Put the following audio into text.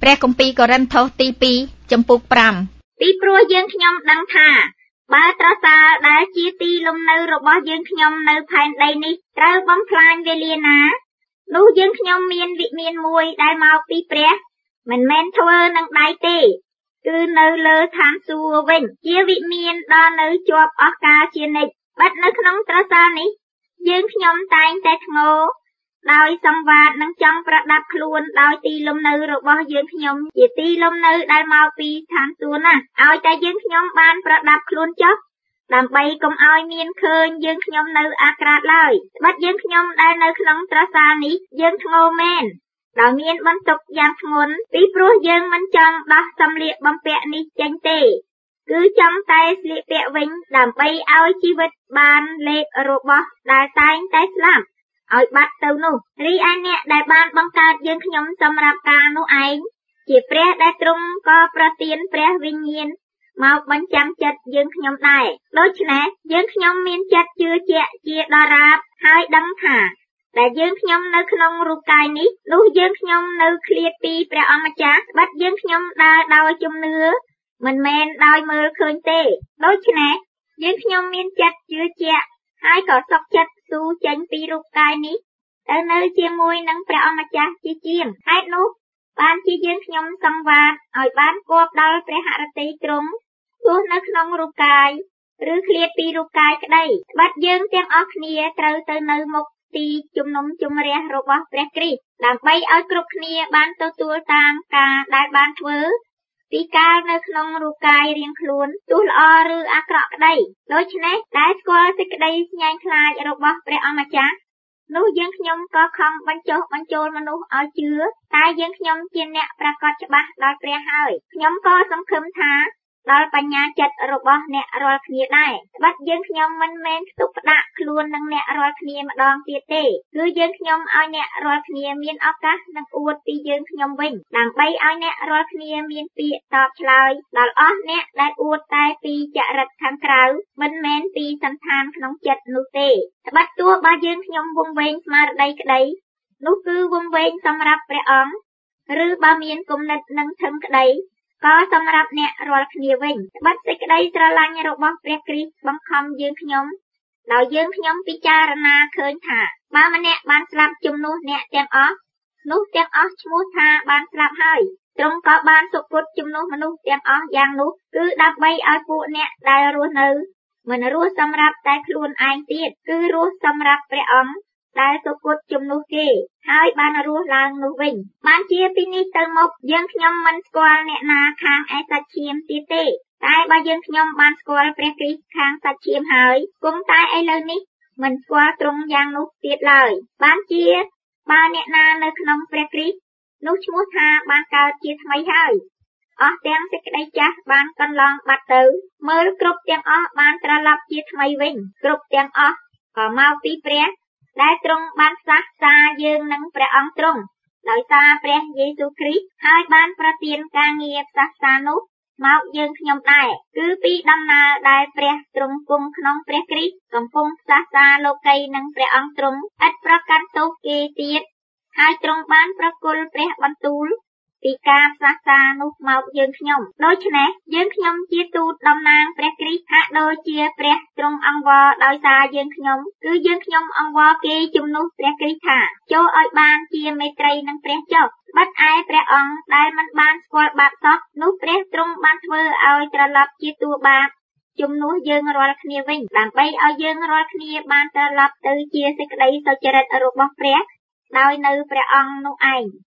ព្រះគម្ពីរកូរិនថូសទី 2 ចំពុក 5 ពីព្រោះយើងខ្ញុំដឹងថាបើត្រសាលដែលជាទីលំនៅរបស់យើងខ្ញុំនៅផែនដីនេះត្រូវបំផ្លាញវេលាណានោះយើងខ្ញុំមានវិមានមួយដែលមកពីព្រះមិនមែនធ្វើនឹងដៃទេគឺនៅលើឋានសួគ៌វិញជាវិមានដល់នៅជាប់អស់កលជានិច្ចបាត់នៅក្នុងត្រសាលនេះយើងខ្ញុំតែងតែធ្ងោដោយសង្វាតនឹងចង់ប្រដាប់ខ្លួនដោយទីលំនៅរបស់យើងខ្ញុំជាទីលំនៅដែលមកពីឋានសួគ៌ណាឲ្យតែយើងខ្ញុំបានប្រដាប់ខ្លួនចុះដើម្បីកុំឲ្យមានឃើញយើងខ្ញុំនៅអាក្រាតឡើយបាត់យើងខ្ញុំដែលនៅក្នុងត្រសាលនេះយើងធ្ងោមែនដោយមានបន្ទុកយ៉ាងធ្ងន់ពីព្រោះយើងមិនចង់ដោះសម្លៀកបំពាក់នេះចេញទេគឺចង់តែស្លៀកពាក់វិញដើម្បីឲ្យជីវិតបានលេបរបស់ដែលតែងតែស្លាប់ឲ្យបាត់ទៅនោះរីឯអ្នកដែលបានបង្កើតយើងខ្ញុំសម្រាប់ការនោះឯងជាព្រះដែលទ្រង់ក៏ប្រទានព្រះវិញ្ញាណមកបញ្ចាំចិត្តយើងខ្ញុំដែរដូច្នេះយើងខ្ញុំមានចិត្តជឿជាក់ជាដរាបហើយដឹងថាដែលយើងខ្ញុំនៅក្នុងរូបកាយនេះនោះយើងខ្ញុំនៅឃ្លាតពីព្រះអម្ចាស់បាត់យើងខ្ញុំដើរដោយជំនឿមិនមែនដោយមើលឃើញទេដូច្នេះយើងខ្ញុំមានចិត្តជឿជាក់ហើយក៏សុខចិត្តស៊ូចេញពីរូបកាយនេះទៅនៅជាមួយនឹងព្រះអម្ចាស់ជាជាងហេតុនោះបានជាយើងខ្ញុំសង្វាតឲ្យបានគប់ដល់ព្រះហឫទ័យទ្រង់ទោះនៅក្នុងរូបកាយឬឃ្លាតពីរូបកាយក្តីបាត់យើងទាំងអស់គ្នាត្រូវទៅនៅមុខទីជំនុំជម្រះរបស់ព្រះគ្រីស្ទដើម្បីឲ្យគ្រប់គ្នាបានទទួលតាមការដែលបានធ្វើពីកាលនៅក្នុងរូបកាយរៀងខ្លួនទោះល្អឬអាក្រក់ក្តីដូច្នេះដែលស្គាល់សេចក្តីស្ញែងខ្លាចរបស់ព្រះអម្ចាស់នោះយើងខ្ញុំក៏ខំបញ្ចុះបញ្ចូលមនុស្សឲ្យជឿតែយើងខ្ញុំជាអ្នកប្រកាសច្បាស់ដល់ព្រះហើយខ្ញុំក៏សង្ឃឹមថាដល់បញ្ញាចិត្តរបស់អ្នករាល់គ្នាដែរបាត់យើងខ្ញុំមិនមែនផ្ទុកផ្ដាក់ខ្លួននឹងអ្នករាល់គ្នាម្ដងទៀតទេគឺយើងខ្ញុំឲ្យអ្នករាល់គ្នាមានឱកាសនឹងអួតពីយើងខ្ញុំវិញដើម្បីឲ្យអ្នករាល់គ្នាមានពាក្យតបឆ្លើយដល់អស់អ្នកដែលអួតតែពីចរិតខាងក្រៅមិនមែនពីសន្តានក្នុងចិត្តនោះទេបាត់ទោះបើយើងខ្ញុំវង្វេងស្មារតីក្តីនោះគឺវង្វេងសម្រាប់ព្រះអង្គឬបើមានគំនិតនឹងធឹងក្តីក៏សម្រាប់អ្នករាល់គ្នាវិញបាត់សេចក្តីស្រឡាញ់របស់ព្រះគ្រីស្ទបង្ខំយើងខ្ញុំដោយយើងខ្ញុំពិចារណាឃើញថាបើម្នាក់បានស្លាប់ជំនួសអ្នកទាំងអស់នោះទាំងអស់ឈ្មោះថាបានស្លាប់ហើយទ្រង់ក៏បានសុគតជំនួសមនុស្សទាំងអស់យ៉ាងនោះគឺដើម្បីឲ្យពួកអ្នកដែលរស់នៅមិនរស់សម្រាប់តែខ្លួនឯងទៀតគឺរស់សម្រាប់ព្រះអង្គដែលសុគតជំនួសគេហើយបានរស់ឡើងនោះវិញបានជាពីនេះទៅមកយើងខ្ញុំមិនស្គាល់អ្នកណាខាងឯសាច់ឈាមទៀតទេតែបើយើងខ្ញុំបានស្គាល់ព្រះគ្រីស្ទខាងសាច់ឈាមហើយគង់តែឥឡូវនេះមិនស្គាល់ទ្រង់យ៉ាងនោះទៀតឡើយបានជាបើអ្នកណានៅក្នុងព្រះគ្រីស្ទនោះឈ្មោះថាបានកើតជាថ្មីហើយអស់ទាំងសេចក្តីចាស់បានកន្លងបាត់ទៅមើលគ្រប់ទាំងអស់បានត្រឡប់ជាថ្មីវិញគ្រប់ទាំងអស់ក៏មកពីព្រះដែលទ្រង់បានផ្សះផ្សាយើងនឹងព្រះអង្គទ្រង់ដោយសារព្រះយេស៊ូវគ្រីស្ទហើយបានប្រទានការងារផ្សះផ្សានោះមកយើងខ្ញុំដែរគឺពីដំណើរដែលព្រះទ្រង់គង់ក្នុងព្រះគ្រីស្ទកំពុងផ្សះផ្សាលោកីយ៍នឹងព្រះអង្គទ្រង់ឥតប្រកាន់ទោសគេទៀតហើយទ្រង់បានប្រគល់ព្រះបន្ទូលពីការផ្សះផ្សានោះមកយើងខ្ញុំដូច្នេះយើងខ្ញុំជាទូតតំណាងព្រះគ្រីស្ទហាក់ដូចជាព្រះទ្រង់អង្វរដោយសារយើងខ្ញុំគឺយើងខ្ញុំអង្វរគេជំនួសព្រះគ្រីស្ទថាចូលឲ្យបានជាមេត្រីនឹងព្រះចុះបាត់ឯព្រះអង្គដែលមិនបានស្គាល់បាបសោះនោះព្រះទ្រង់បានធ្វើឲ្យត្រឡប់ជាតួបាបជំនួសយើងរាល់គ្នាវិញដើម្បីឲ្យយើងរាល់គ្នាបានត្រឡប់ទៅជាសេចក្តីសុចរិតរបស់ព្រះដោយនៅព្រះអង្គនោះឯង